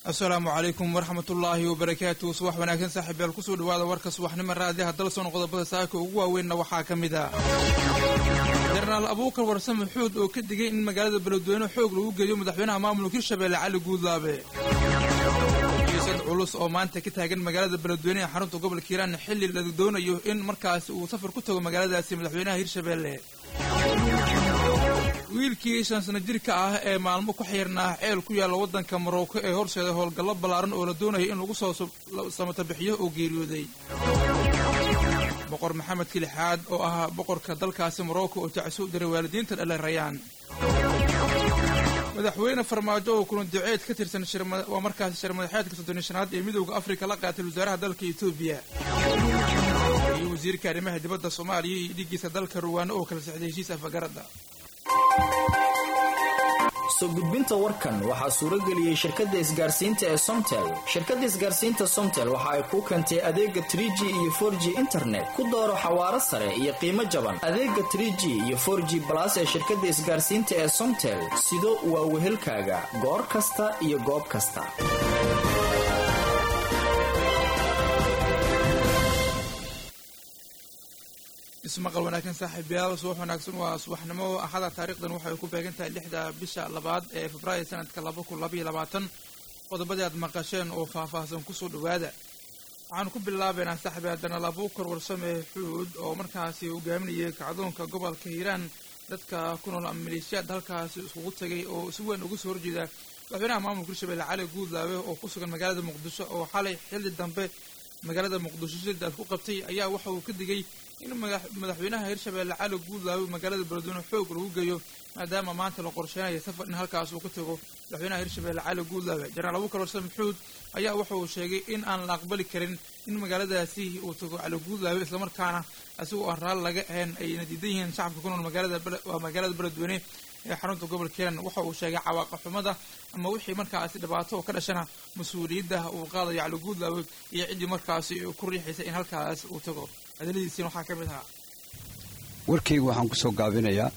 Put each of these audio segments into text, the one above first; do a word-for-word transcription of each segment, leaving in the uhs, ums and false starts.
السلام عليكم ورحمة الله وبركاته. صباح وناكن صاحب الكسود وهذا ورك صباح نمر هذه هدلسون قضبة ساكو وين وحاكم ذا درنا الأبوكر ورسم حود وكدجي إن مجال البلدوين وحوق لوجا يوم دحينا أمام لو كرشة بالعلى جود لابه يسد علوس أو ما أنت كده هجن مجال البلدوين حرمته قبل كيران حل اللي دون يه إن مركز وسفر كتب مجال ذا سيم دحينا هيرشة بالله wiilkii shan sano jirka ah ee maalmo ku xiirnaa ceel ku yaala wadanka Morocco ee horseeda howlgallo balaaran oo la doonayo in lagu soo samata bixiyo oo geeriyooday boqor maxamed kilixaad oo ah boqorka dalkaasi Morocco oo tacsuub diray waalidiinta dhalay rayaan madaxweyne farmaajo oo kuna duceed ka tirsan shirmada waa markaas shirmadaxeedka soddon iyo shanaad ee midowga Afrika la qaatay wasaaraha dalka Itoobiya iyo wasiirka arrimaha dibadda Soomaaliya iyo dhigiisa dalka Rwanda oo kala saxday heshiis afgarada soo gudbinta warkan waxa suura galiyay shirkadda isgaarsiinta ee Somtel. Shirkadda isgaarsiinta Somtel waxa ay ku keentay adeega three G iyo four G internet ku dooro xawaare sare iyo qiimo jaban. Adeega three G iyo four G plus ee shirkadda isgaarsiinta ee Somtel sido waa wehelkaaga goor kasta iyo goob kasta. ismaqal wanaagsan saaxiibayaal subax wanaagsan waa subaxnimo axada taariikhdan waxay ku beegantahay lixda bisha labaad ee Febraayo sanadka laba kun laba iyo labaatan qodobada aad maqasheen oo faahfaahsan ku soo dhawaada waxaan ku bilaabeynaa saaxiibayaal Dana Abuukar Warsame Xuud oo markaasi hogaaminayay kacdoonka gobolka Hiiraan dadka ku nool Maleeshiya halkaasi isugu tagay oo si weyn ugu soo horjeeda madaxweynaha maamulka Hirshabelle Cali Guudlaawe oo ku sugan magaalada Muqdisho oo xalay xilli dambe magaalada Muqdisho sidoo ku qabtay ayaa waxa uu ka digay in madaxweynaha Hirshabelle Cali Guudlaawe magaalada Beledweyne xoog lagu geeyo maadaama maanta la qorsheenayo safar in halkaas uu ka tago madaxweynaha Hirshabelle Cali Guudlaawe General Abuukar Warsame Xuud ayaa waxa uu sheegay in aan la aqbali karin in magaaladaasi uu tago Cali Guudlaawe isla markaana asagoo aan raal laga ahayn ay nadiidan yihiin shacabka ku nool magaalada waa magaalada Beledweyne ee xarunta gobolka Hiiraan waxa uu sheegay cawaaqib xumada ama wixii markaasi dhibaato ka dhashana mas'uuliyadda uu qaadayo Cali Guudlaawe iyo cidii markaasi ku riixaysay in halkaas uu tago adalidiisii waxaa ka mid ahaa warkayga waxaan ku soo gaabinayaa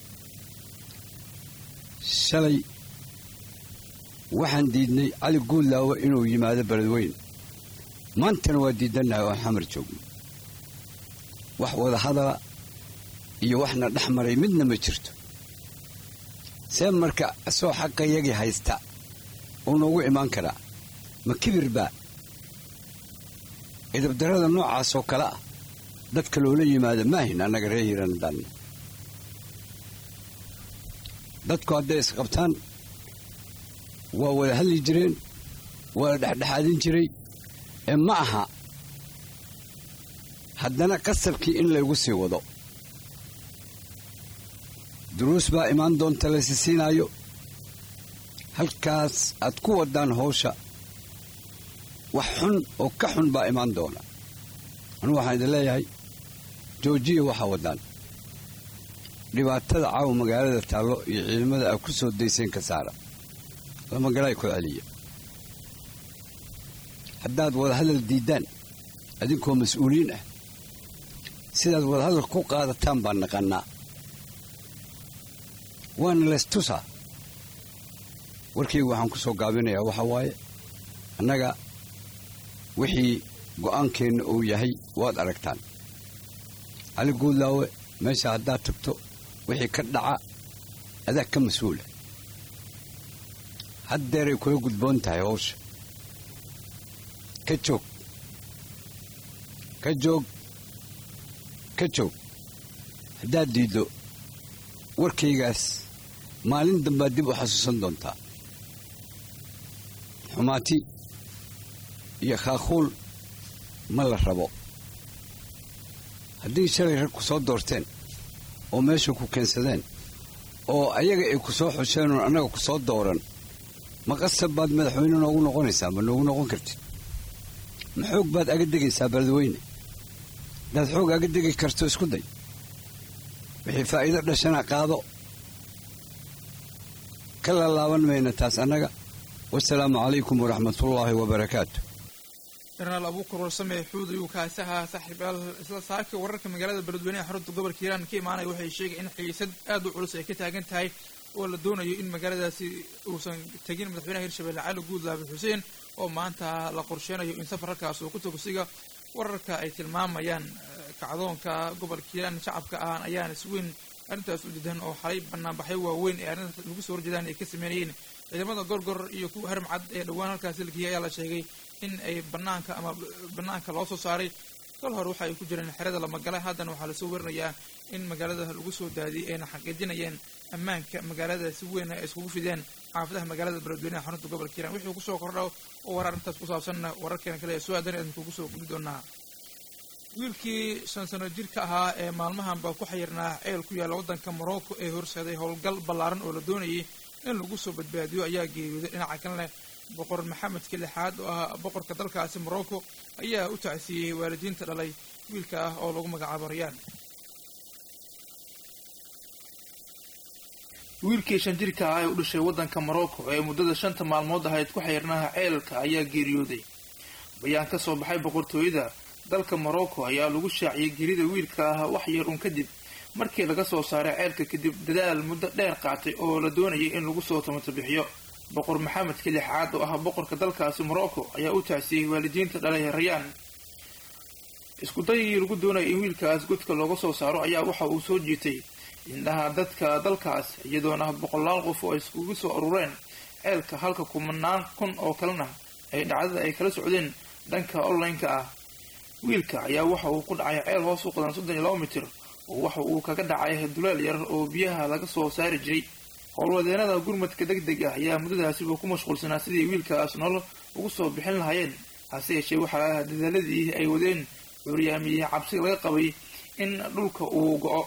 shalay waxaan diidnay Cali Guudlaawe inuu yimaado Beledweyne maantana waa diidanahay oo xamar joogno wax wada hadala iyo waxna dhaxmaray midna ma jirto see marka soo xaqayagii haysta oo noogu imaan karaa ma kibirba idabdarada noocaas oo kale ah dadka loola yimaado maahin annaga reer Hiiraan dhan dadku hadday isqabtaan waa wada hadli jireen waa dhexdhexaadin jiray ee ma aha haddana qasabkii in laygu sii wado duruus baa imaan doonta la siinayo halkaas aad ku wadaan hawsha wax xun oo ka xun baa imaan doona anu waxaan idin leeyahay joojiya waxa wadaan dhibaatada caawa magaalada taallo iyo ciidamada ay ku soo dayseen ka saara lama galay ku celiya haddaad wada hadal diidaan adinkoo mas-uuliin ah sidaad wada hadal ku qaadataan baan naqannaa waana leestusaa warkayga waxaan ku soo gaabinayaa waxa waaye annaga wixii go'aankeenna uu yahay waad aragtaan Cali Guudlaawe meesha haddaad tagto wixii ka dhaca adaa ka mas-uula haddeeray kula gudboon tahay howsha ka joog ka joog ka joog haddaad diiddo warkaygaas maalin dambaad dib u xasuusan doontaa xumaati iyo khaaquul ma la rabo haddii shalay rag ku soo doorteen oo meesha ku keensadeen oo ayaga ay ku soo xusheen oo annaga ku soo dooran ma qasab baad madaxweyne noogu noqonaysaa ma noogu noqon kartid ma xoog baad aga degaysaa Beledweyne haddaad xoog aga degi karto isku day wixii faa'iido dhashana qaado kala laaban mayna taas annaga wassalaamu calaykum waraxmatullaahi wabarakaatu General Abuukar Warsame Xuud iyo kaasaha saaxiibayaal isla saaka wararka magaalada Beledweyne xarunta gobolka Hiiraan ka imaanay waxay sheegeen in xiisad aad u culus ay ka taagan tahay oo la doonayo in magaaladaasi uusan tegin madaxweynaha hirshabelle cali guudlaabe xuseen oo maanta la qorsheynayo in safararkaas uu ku tago siga wararka ay tilmaamayaan kacdoonka gobolka hiiraan shacabka ahaan ayaana si weyn arrintaas u diidan oo xalay banaanbaxyo waaweyn ee arrintaas lagu soo horjeedaan ay ka sameynayeen ciidamada gorgor iyo kuwa haramcad ee dhowaan halkaasi la geeyay ayaa la sheegay in ay banaanka ama banaanka loo soo saaray kal hore waxa ay ku jireen xerada lamagala haddana waxaa lasoo warinayaa in magaalada lagu soo daadiyay ayna xaqiijinayeen ammaanka magaalada si weyn ay iskugu fideen xaafadaha magaalada beledweynaha xarunta gobolka hiiraan wixii kusoo kordha oo war arrintaas ku saabsanna wararkeena kale ee soo aadan idin kugu soo gudi doonaa wiilkii shan sano jirka ahaa ee maalmahanba ku xayirnaa ceel ku yaalla waddanka morocco ee horseeday howlgal ballaaran oo la doonayay in lagu soo badbaadiyo ayaa geeriyooday dhinaca kalena boqor maxamedka lixaad oo ah boqorka dalkaasi morocco ayaa u tacsiiyey waalidiinta dhalay wiilka ah oo lagu magacaabo rayaan wiilkii shan jirka ah ee u dhashay waddanka morocco ee muddada shanta maalmood ahayd ku xayirnaha ceelka ayaa geeriyooday bayaan ka soo baxay boqortooyada dalka morocco ayaa lagu shaaciyey geerida wiilka ah wax yar un kadib markii laga soo saaray ceelka kadib dadaal muddo dheer qaatay oo la doonayay in lagu soo tamatabbixiyo boqor maxamedka lixaad oo ah boqorka dalkaasi morocco ayaa u tacsiyey waalidiinta dhalay rayaan isku dayigii lagu doonayay in wiilkaas godka looga soo saaro ayaa waxa uu soo jiitay indhaha dadka dalkaas iyadoona boqolaal qof oo iskugu soo urureen ceelka halka kumanaan kun oo kalena ay dhacdada ay kala socdeen dhanka online-ka ah wiilka ayaa waxa uu ku dhacay ceel hoos u qodan soddon iyo laba mitir oo waxa uu kaga dhacay duleel yar oo biyaha laga soo saari jiray howlwadeenada gurmadka deg deg ah ayaa muddadaasiba ku mashquulsanaa sidii wiilkaas nolol ugu soo bixin lahaayeen hase yeeshee waxaa dadaaladii ay wadeen curyaamiyey cabsi laga qabay in dhulka uu go-o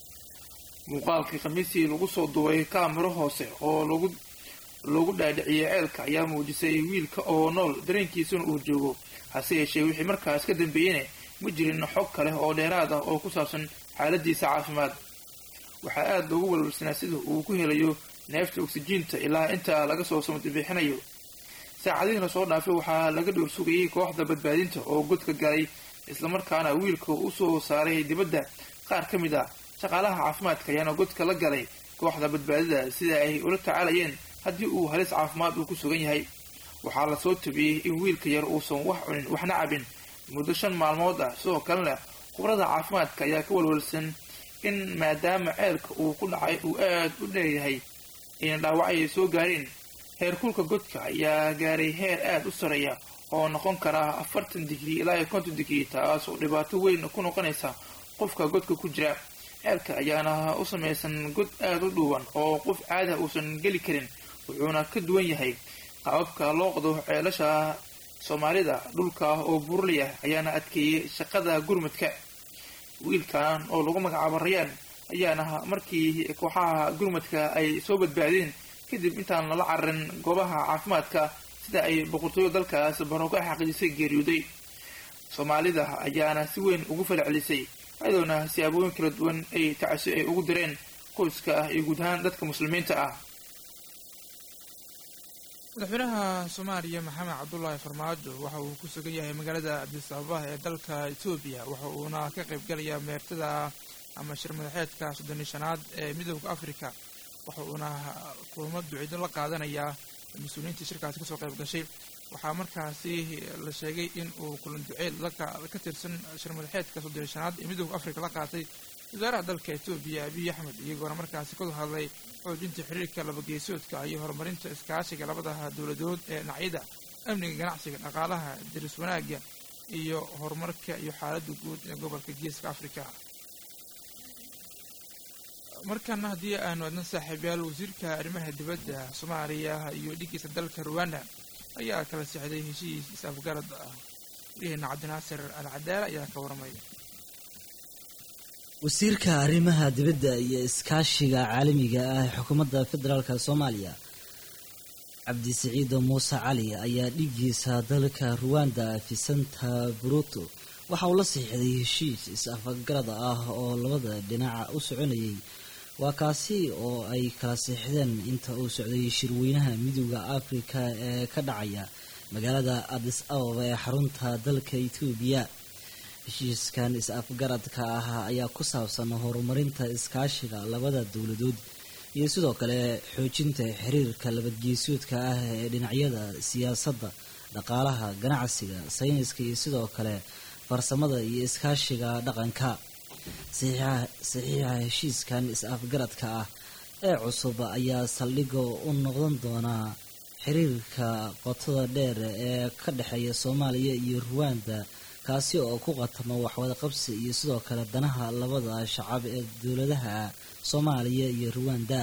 muuqaalkii khamiistii lagu soo duubay kaamiro hoose oo lagu loogu dhaadhiciyey ceelka ayaa muujisay wiilka oo nool dareenkiisuna uu joogo hase yeeshee wixii markaas ka dambeeyeyna ma jirin xog kale oo dheeraad ah oo ku saabsan xaaladiisa caafimaad waxaa aada loogu walwalsanaa sida uu ku helayo neefta oksijiinta ilaa intaa laga soo samadibixinayo saacadihii lasoo dhaafay waxaa laga dhowr sugayay kooxda badbaadinta oo godka galay islamarkaana wiilka u soo saaray dibadda qaar ka mid ah shaqaalaha caafimaadka ayaana godka la galay kooxda badbaadida sida ay ula tacaalayeen haddii uu halis caafimaad uu ku sugan yahay waxaa lasoo tabiyey in wiilka yar uusan wax cunin waxna cabin muddo shan maalmood ah sidoo kalena khubrada caafimaadka ayaa ka walwalsan in maadaama ceelka uu ku dhacay uu aad u dheeryahay ayna dhaawacay soo gaareen heerkulka godka ayaa gaaray heer aad u sareeya oo noqon karaa afartan digrii ilaa iyo konton digrii taas oo dhibaato weyn ku noqonaysa qofka godka ku jira ceelka ayaana u samaysan god aada u dhuuban oo qof caada uusan geli karin wuxuuna ka duwan yahay qaababka loo qodo ceelasha soomaalida dhulka oo buurlaya ayaana adkeeyey shaqada gurmadka wiilkan oo lagu magacaabo rayaan ayaana markii kooxaha gurmadka ay soo badbaadeen kadib intaan lala cararin goobaha caafimaadka sida ay boqortooyo dalkaas baroogo xaqiijisay geeriyooday soomaalida ayaana si weyn ugu falcelisay ayadoona siyaabooyin kala duwan ay tacsi ay ugu direen qoyska ah iyo guud ahaan dadka muslimiinta ah madaxweynaha soomaaliya maxamed cabdullaahi farmaajo waxa uu ku sugan yahay magaalada addis ababa ee dalka etoobiya waxa uuna ka qayb galayaa meertada ama shir madaxeedka soddon iyo shanaad ee midooda africa waxa uuna kulamo ducido la qaadanayaa mas-uuliyiintii shirkaasi kasoo qayb gashay waxaa markaasi la sheegay in uu kulan duceed ka tirsan shir madaxeedka soddon iyo shanaad ee midooda africa la qaatay wasaaraha dalka etoobiya abiy axmed iyagoona markaasi ka hadlay xoojinta xiriirka labageesoodka iyo horumarinta iskaashiga labadaha dowladood ee dhinacyada amniga ganacsiga dhaqaalaha daris wanaagga iyo horumarka iyo xaaladda guud ee gobolka geeska africa markana haddii aanu adnan saaxiibyaal wasiirka arrimaha dibadda soomaaliya iyo dhigiisa dalka ruwanda ayaa kala sixday heshiis is-afgarad ah wariyaheena cabdinaasir al cadaala ayaa ka warramay wasiirka arrimaha dibadda iyo iskaashiga caalamiga ah ee xukuumadda federaalka soomaaliya cabdisiciido muuse cali ayaa dhigiisa dalka ruwanda fisanta buruto waxa uu la siixday heshiis is-afgarad ah oo labada dhinaca u soconayay waa kaasi oo ay kala siixdeen inta uu socday shirweynaha midooda afrika ee ka dhacaya magaalada addis ababa ee xarunta dalka etoobiya heshiiskan is-afgaradka ah ayaa ku saabsan horumarinta iskaashiga labada dowladood iyo sidoo kale xoojinta xiriirka labadgeesoodka ah ee dhinacyada siyaasadda dhaqaalaha ganacsiga sayniska iyo sidoo kale farsamada iyo iskaashiga dhaqanka. saxiixa heshiiskan is-afgaradka ah ee cusub ayaa saldhiga u noqon doonaa xiriirka qotada dheer ee ka dhexeeya Soomaaliya iyo Rwanda kaasi oo ku qatama waxwada qabsi iyo sidoo kale danaha labada shacab ee dowladaha Soomaaliya iyo Rwanda.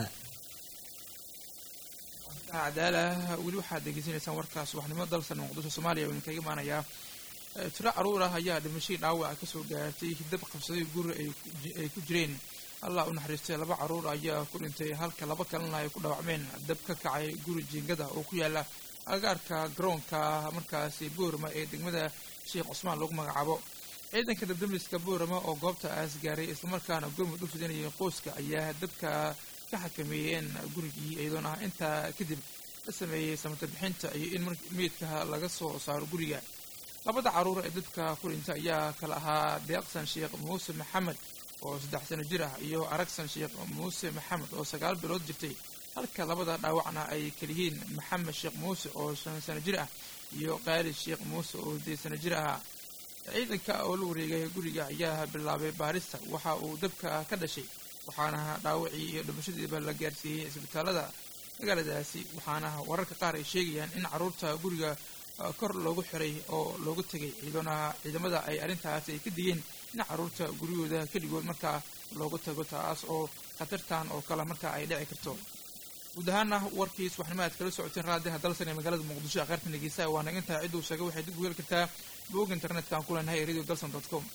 عدالة weli waxaad degeysanaysaan warkaas waxnimo dalsan muqdisho Soomaaliya oo kaga maanaya tiro caruur ah ayaa dhimashay dhaawac ka soo gaartay dab qabsaday guri ay ku jireen. Allah u naxariistay laba caruur ayaa ku dhintay halka laba kalena ay ku dhaawacmeen dab ka kacay guri jiingada oo ku yaala agaarka garoonka markaasi Boorama ee degmada Sheekh Cusmaan lagu magacaabo. ciidanka dabdamiska Boorama oo goobta aas gaaray isla markaana gurmud u fidinayay qoyska ayaa dabka ka xakameeyeen gurigii iyadoona inta kadib la sameeyay samata bixinta iyo in meedka laga soo saaro guriga. labada caruur ee dadka ku dhintay ayaa kala ahaa Deeqsan Sheekh Muuse Maxamed oo saddex sano jir ah iyo Aragsan Sheekh Muuse Maxamed oo sagaal bilood jirtay halka labada dhaawacna ay kalihiin Maxamed Sheekh Muuse oo shan sano jir ah iyo Qaali Sheekh Muuse oo siddeed sano jir ah. ciidanka oo la wareegay guriga ayaa bilaabay baarista waxa uu dabka ka dhashay waxaana dhaawacii iyo dhimashadiiba la gaarsiiyey isbitaalada magaaladaasi waxaana wararka qaar ay sheegayaan in caruurta guriga kor loogu xiray oo loogu tagay ciidana ciidamada ay arrintaas ay ka digeen in caruurta gurigooda kaligood markaa loogu tago taas oo khatartan oo kale markaa ay dhici karto. guud ahaana warkiis waxnimaad kala socoteen raadiyaha dalsan ee magaalada muqdisho aqarta nageysa waa naga intaa ciduu sheegay waxay dib u heli kartaa bog internetka aan ku leenahay radio dalsan dot com.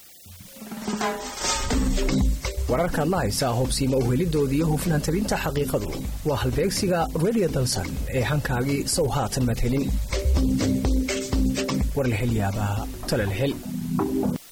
wararkaad la haysaa hubsiima uhelidoodii iyo hufnaan tabinta xaqiiqadu waa halbeegsiga radio dalsan ee hankaagii sow haatan madhelin war la hel yaabaa tala la hel